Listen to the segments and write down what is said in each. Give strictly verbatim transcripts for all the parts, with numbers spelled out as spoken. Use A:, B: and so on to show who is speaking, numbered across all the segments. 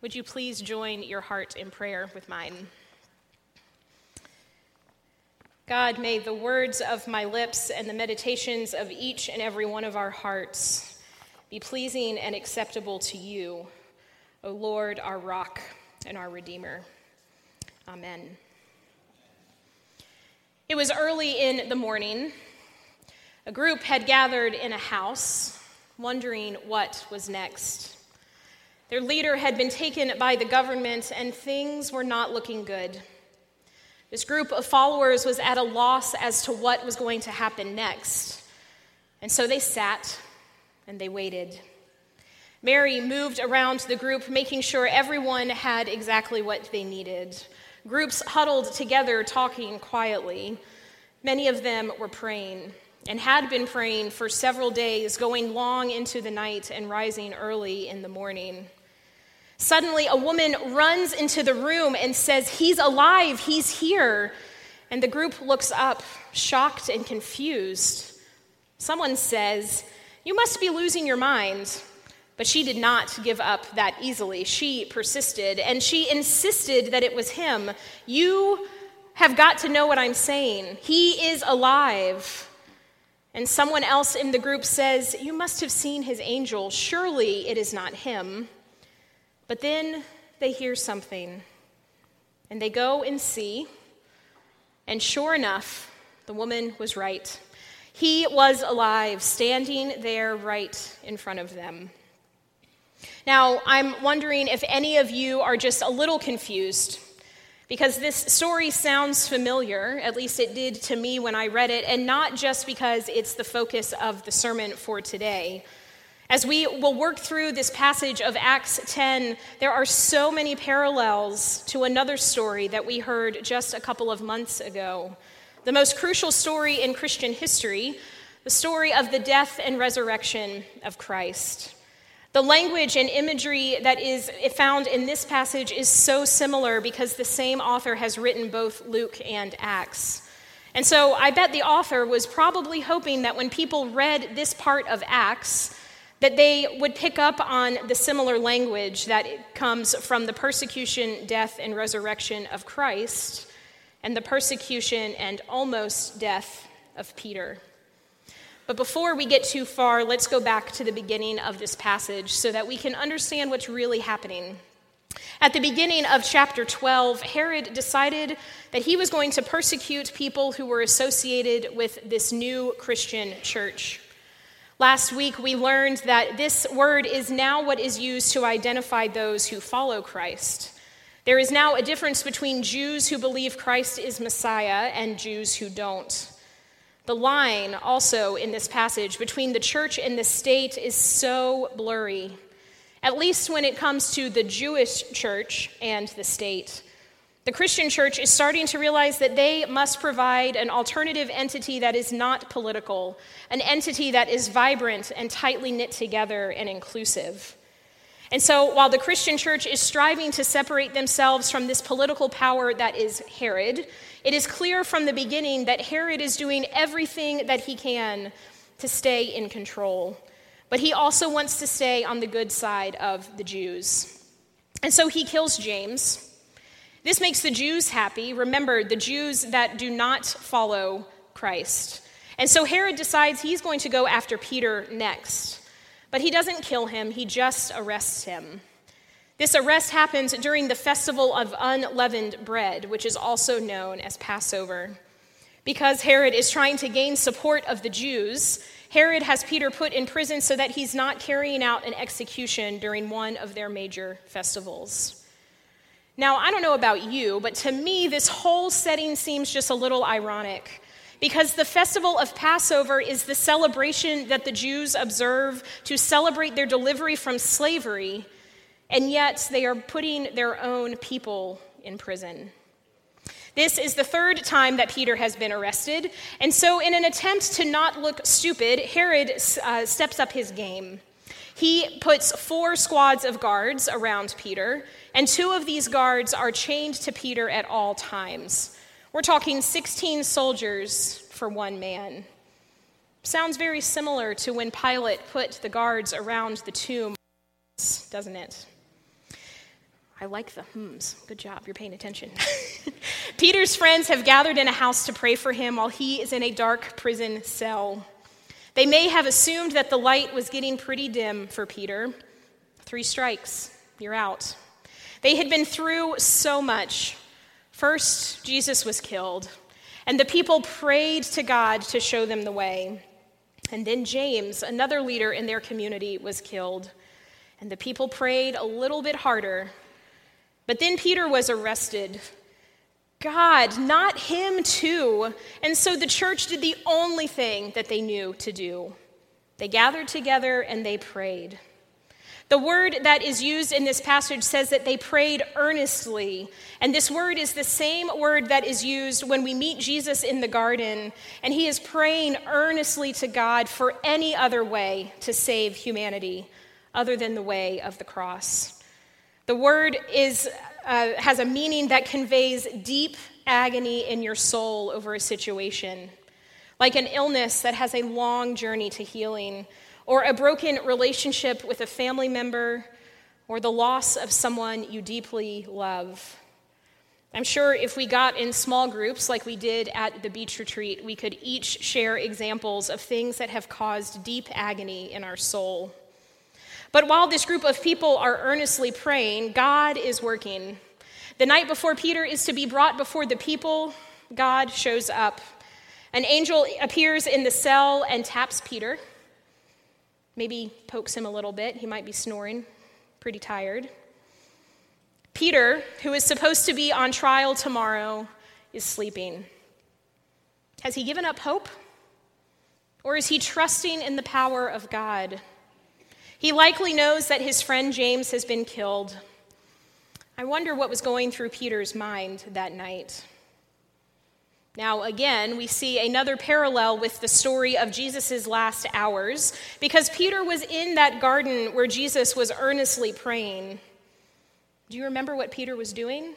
A: Would you please join your heart in prayer with mine? God, may the words of my lips and the meditations of each and every one of our hearts be pleasing and acceptable to you, O Lord, our rock and our Redeemer. Amen. It was early in the morning. A group had gathered in a house, wondering what was next. Their leader had been taken by the government, and things were not looking good. This group of followers was at a loss as to what was going to happen next. And so they sat and they waited. Mary moved around the group, making sure everyone had exactly what they needed. Groups huddled together, talking quietly. Many of them were praying and had been praying for several days, going long into the night and rising early in the morning. Suddenly, a woman runs into the room and says, "He's alive, he's here." And the group looks up, shocked and confused. Someone says, "You must be losing your mind." But she did not give up that easily. She persisted, and she insisted that it was him. "You have got to know what I'm saying. He is alive." And someone else in the group says, "You must have seen his angel. Surely it is not him." But then they hear something, and they go and see, and sure enough, the woman was right. He was alive, standing there right in front of them. Now, I'm wondering if any of you are just a little confused, because this story sounds familiar, at least it did to me when I read it, and not just because it's the focus of the sermon for today. As we will work through this passage of Acts ten, there are so many parallels to another story that we heard just a couple of months ago. The most crucial story in Christian history, the story of the death and resurrection of Christ. The language and imagery that is found in this passage is so similar because the same author has written both Luke and Acts. And so I bet the author was probably hoping that when people read this part of Acts, that they would pick up on the similar language that comes from the persecution, death, and resurrection of Christ, and the persecution and almost death of Peter. But before we get too far, let's go back to the beginning of this passage so that we can understand what's really happening. At the beginning of chapter twelve, Herod decided that he was going to persecute people who were associated with this new Christian church. Last week, we learned that this word is now what is used to identify those who follow Christ. There is now a difference between Jews who believe Christ is Messiah and Jews who don't. The line also in this passage between the church and the state is so blurry, at least when it comes to the Jewish church and the state. The Christian church is starting to realize that they must provide an alternative entity that is not political, an entity that is vibrant and tightly knit together and inclusive. And so while the Christian church is striving to separate themselves from this political power that is Herod, it is clear from the beginning that Herod is doing everything that he can to stay in control. But he also wants to stay on the good side of the Jews. And so he kills James. This makes the Jews happy. Remember, the Jews that do not follow Christ. And so Herod decides he's going to go after Peter next. But he doesn't kill him, he just arrests him. This arrest happens during the festival of unleavened bread, which is also known as Passover. Because Herod is trying to gain support of the Jews, Herod has Peter put in prison so that he's not carrying out an execution during one of their major festivals. Now, I don't know about you, but to me, this whole setting seems just a little ironic, because the festival of Passover is the celebration that the Jews observe to celebrate their delivery from slavery, and yet they are putting their own people in prison. This is the third time that Peter has been arrested, and so in an attempt to not look stupid, Herod uh, steps up his game. He puts four squads of guards around Peter, and two of these guards are chained to Peter at all times. We're talking sixteen soldiers for one man. Sounds very similar to when Pilate put the guards around the tomb, doesn't it? I like the hmms. Good job. You're paying attention. Peter's friends have gathered in a house to pray for him while he is in a dark prison cell. They may have assumed that the light was getting pretty dim for Peter. Three strikes, you're out. They had been through so much. First, Jesus was killed, and the people prayed to God to show them the way. And then James, another leader in their community, was killed, and the people prayed a little bit harder. But then Peter was arrested. God, not him too. And so the church did the only thing that they knew to do. They gathered together and they prayed. The word that is used in this passage says that they prayed earnestly. And this word is the same word that is used when we meet Jesus in the garden, and he is praying earnestly to God for any other way to save humanity other than the way of the cross. The word is uh, has a meaning that conveys deep agony in your soul over a situation, like an illness that has a long journey to healing, or a broken relationship with a family member, or the loss of someone you deeply love. I'm sure if we got in small groups like we did at the beach retreat, we could each share examples of things that have caused deep agony in our soul. But while this group of people are earnestly praying, God is working. The night before Peter is to be brought before the people, God shows up. An angel appears in the cell and taps Peter. Maybe pokes him a little bit. He might be snoring, pretty tired. Peter, who is supposed to be on trial tomorrow, is sleeping. Has he given up hope? Or is he trusting in the power of God? He likely knows that his friend James has been killed. I wonder what was going through Peter's mind that night. Now, again, we see another parallel with the story of Jesus' last hours, because Peter was in that garden where Jesus was earnestly praying. Do you remember what Peter was doing?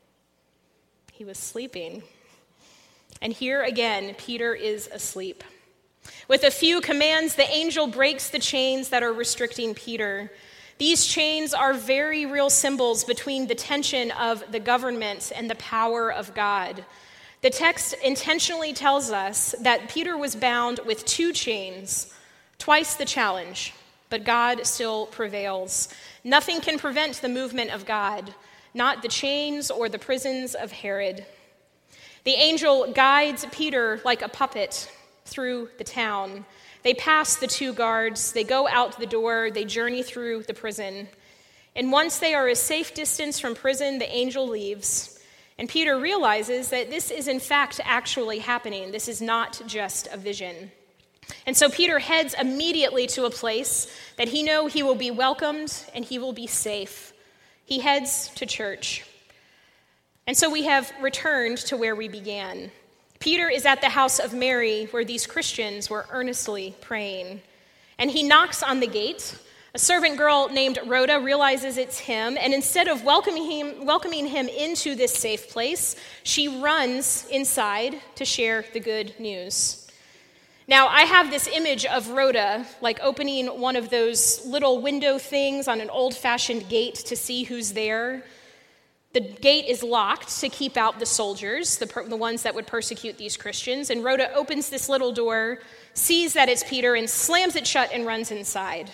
A: He was sleeping. And here again, Peter is asleep. With a few commands, the angel breaks the chains that are restricting Peter. These chains are very real symbols between the tension of the government and the power of God. The text intentionally tells us that Peter was bound with two chains, twice the challenge, but God still prevails. Nothing can prevent the movement of God, not the chains or the prisons of Herod. The angel guides Peter like a puppet through the town. They pass the two guards, they go out the door, they journey through the prison. And once they are a safe distance from prison, the angel leaves. And Peter realizes that this is in fact actually happening. This is not just a vision. And so Peter heads immediately to a place that he knows he will be welcomed and he will be safe. He heads to church. And so we have returned to where we began. Peter is at the house of Mary, where these Christians were earnestly praying. And he knocks on the gate. A servant girl named Rhoda realizes it's him, and instead of welcoming him, welcoming him into this safe place, she runs inside to share the good news. Now, I have this image of Rhoda, like opening one of those little window things on an old-fashioned gate to see who's there. The gate is locked to keep out the soldiers, the, per- the ones that would persecute these Christians. And Rhoda opens this little door, sees that it's Peter, and slams it shut and runs inside.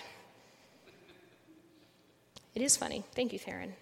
A: It is funny. Thank you, Theron.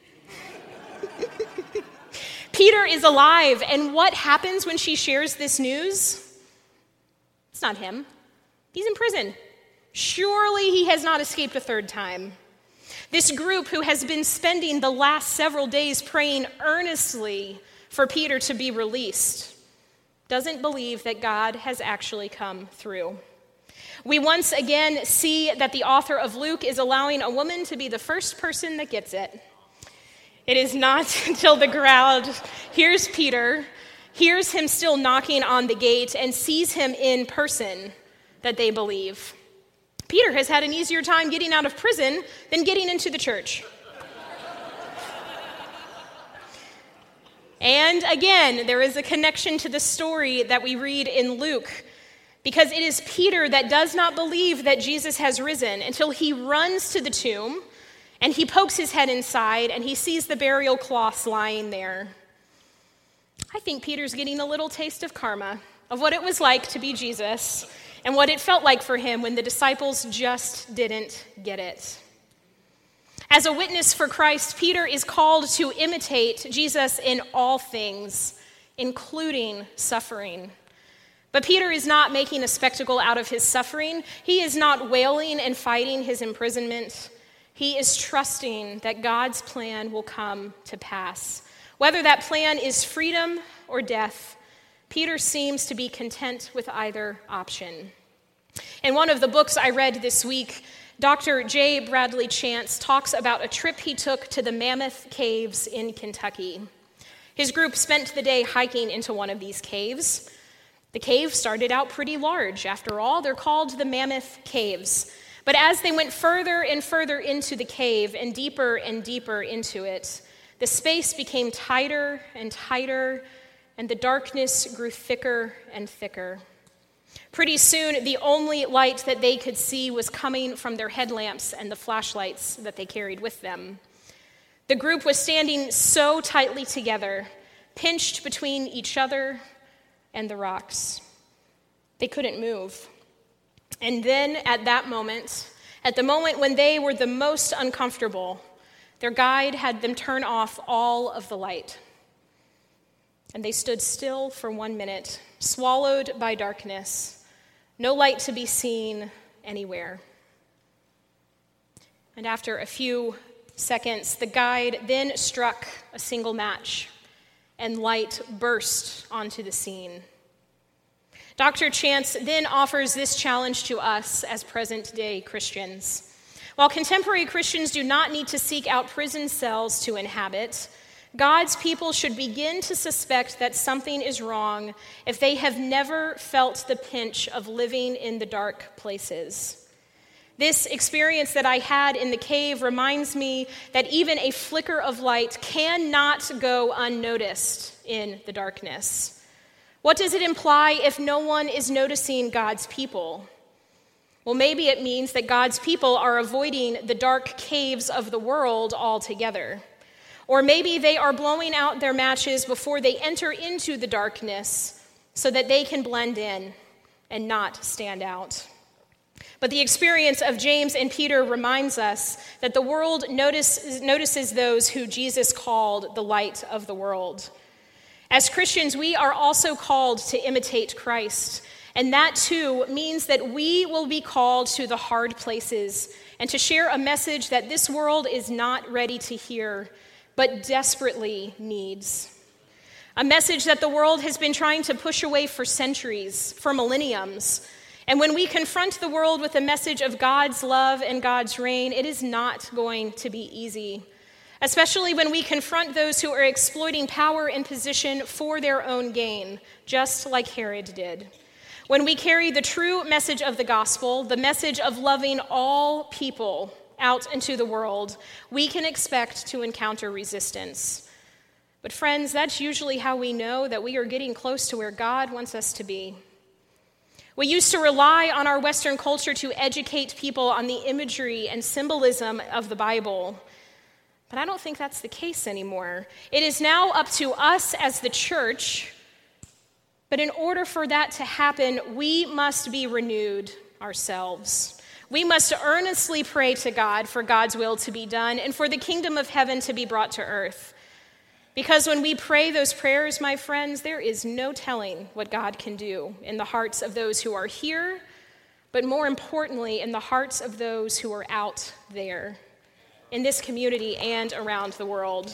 A: Peter is alive, and what happens when she shares this news? It's not him. He's in prison. Surely he has not escaped a third time. This group who has been spending the last several days praying earnestly for Peter to be released doesn't believe that God has actually come through. We once again see that the author of Luke is allowing a woman to be the first person that gets it. It is not until the crowd hears Peter, hears him still knocking on the gate, and sees him in person that they believe. Peter has had an easier time getting out of prison than getting into the church. And again, there is a connection to the story that we read in Luke, because it is Peter that does not believe that Jesus has risen until he runs to the tomb And he pokes his head inside, and he sees the burial cloths lying there. I think Peter's getting a little taste of karma, of what it was like to be Jesus, and what it felt like for him when the disciples just didn't get it. As a witness for Christ, Peter is called to imitate Jesus in all things, including suffering. But Peter is not making a spectacle out of his suffering. He is not wailing and fighting his imprisonment. He is trusting that God's plan will come to pass. Whether that plan is freedom or death, Peter seems to be content with either option. In one of the books I read this week, Doctor J. Bradley Chance talks about a trip he took to the Mammoth Caves in Kentucky. His group spent the day hiking into one of these caves. The cave started out pretty large. After all, they're called the Mammoth Caves. But as they went further and further into the cave and deeper and deeper into it, the space became tighter and tighter, and the darkness grew thicker and thicker. Pretty soon, the only light that they could see was coming from their headlamps and the flashlights that they carried with them. The group was standing so tightly together, pinched between each other and the rocks. They couldn't move. And then at that moment, at the moment when they were the most uncomfortable, their guide had them turn off all of the light. And they stood still for one minute, swallowed by darkness, no light to be seen anywhere. And after a few seconds, the guide then struck a single match, and light burst onto the scene. Doctor Chance then offers this challenge to us as present-day Christians. While contemporary Christians do not need to seek out prison cells to inhabit, God's people should begin to suspect that something is wrong if they have never felt the pinch of living in the dark places. This experience that I had in the cave reminds me that even a flicker of light cannot go unnoticed in the darkness. What does it imply if no one is noticing God's people? Well, maybe it means that God's people are avoiding the dark caves of the world altogether. Or maybe they are blowing out their matches before they enter into the darkness so that they can blend in and not stand out. But the experience of James and Peter reminds us that the world notice, notices those who Jesus called the light of the world. As Christians, we are also called to imitate Christ, and that too means that we will be called to the hard places and to share a message that this world is not ready to hear, but desperately needs. A message that the world has been trying to push away for centuries, for millenniums. And when we confront the world with a message of God's love and God's reign, it is not going to be easy, especially when we confront those who are exploiting power and position for their own gain, just like Herod did. When we carry the true message of the gospel, the message of loving all people out into the world, we can expect to encounter resistance. But friends, that's usually how we know that we are getting close to where God wants us to be. We used to rely on our Western culture to educate people on the imagery and symbolism of the Bible. But I don't think that's the case anymore. It is now up to us as the church, but in order for that to happen, we must be renewed ourselves. We must earnestly pray to God for God's will to be done and for the kingdom of heaven to be brought to earth. Because when we pray those prayers, my friends, there is no telling what God can do in the hearts of those who are here, but more importantly, in the hearts of those who are out there, in this community and around the world.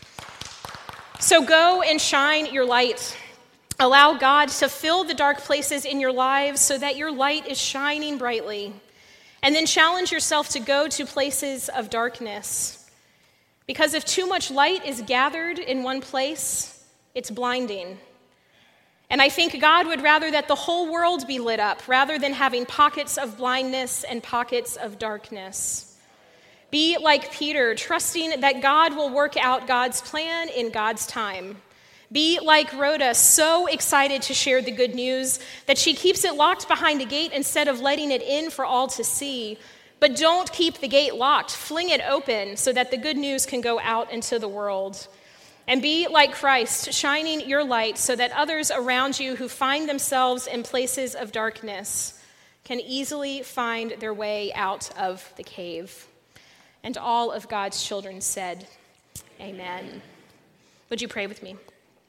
A: So go and shine your light. Allow God to fill the dark places in your lives so that your light is shining brightly. And then challenge yourself to go to places of darkness. Because if too much light is gathered in one place, it's blinding. And I think God would rather that the whole world be lit up rather than having pockets of blindness and pockets of darkness. Be like Peter, trusting that God will work out God's plan in God's time. Be like Rhoda, so excited to share the good news that she keeps it locked behind a gate instead of letting it in for all to see. But don't keep the gate locked. Fling it open so that the good news can go out into the world. And be like Christ, shining your light so that others around you who find themselves in places of darkness can easily find their way out of the cave. And all of God's children said, Amen. Would you pray with me?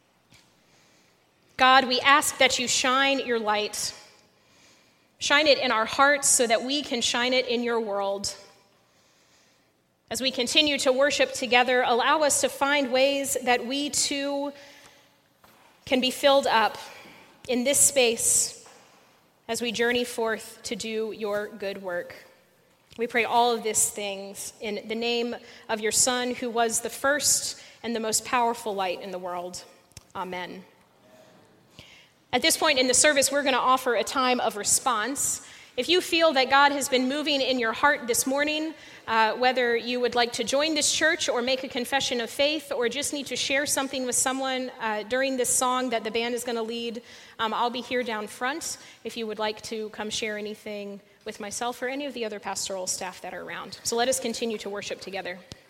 A: God, we ask that you shine your light. Shine it in our hearts so that we can shine it in your world. As we continue to worship together, allow us to find ways that we too can be filled up in this space as we journey forth to do your good work. We pray all of these things in the name of your Son, who was the first and the most powerful light in the world. Amen. At this point in the service, we're going to offer a time of response. If you feel that God has been moving in your heart this morning, uh, whether you would like to join this church or make a confession of faith or just need to share something with someone uh, during this song that the band is going to lead, um, I'll be here down front if you would like to come share anything with myself or any of the other pastoral staff that are around. So let us continue to worship together.